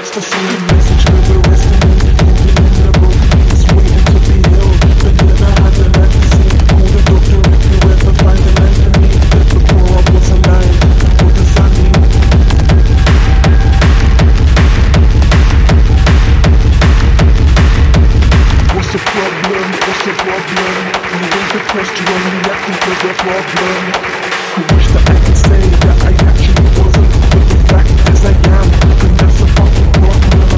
just the same message for the rest of me. Living in a broken piece, waiting to be healed, but never had the life to see. Call the doctor if you ever find a life for me. That before I was alive, what does that mean? What's the problem? What's the problem? When you ain't depressed, you only acting for the problem. I wish that I could say that I actually wasn't, but the fact is I am, and that's a fucking problem.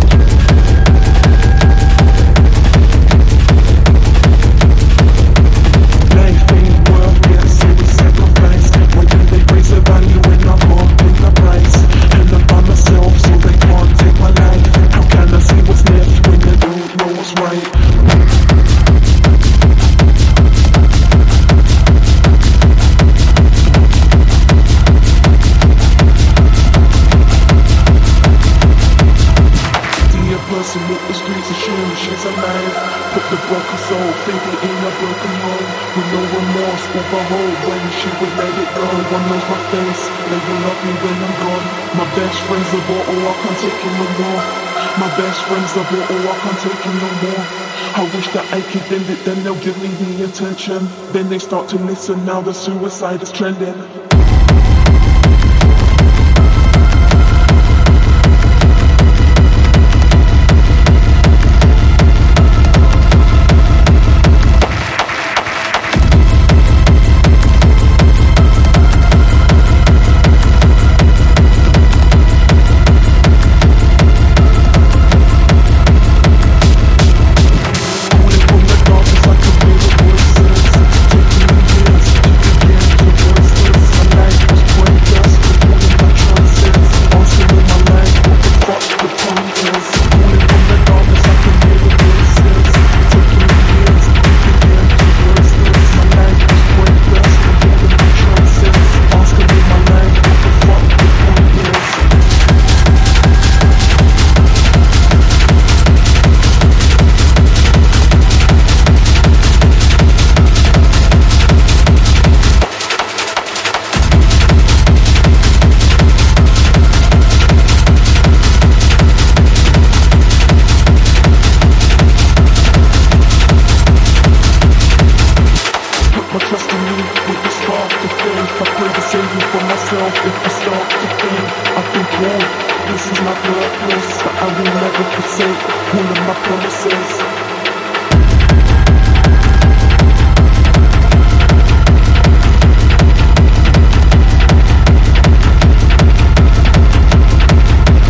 Life ain't worth it, so we sacrifice. Why do they raise the value when I can't pay the price? And I'm by myself, so they can't take my life. How can I see what's left when they don't know what's right? Person with the streets assume she's alive. Put the broken soul, thinking in a broken home, with no remorse or behold when she would let it go. One knows my face, they will love me when I'm gone. My best friend's a bottle, I can't take it no more. My best friend's a bottle, I can't take it no more. I wish that I could end it, then they'll give me the attention. Then they start to listen, now the suicide is trending. If I start to think, I've been born, this is my purpose, but I will never forsake all of my promises.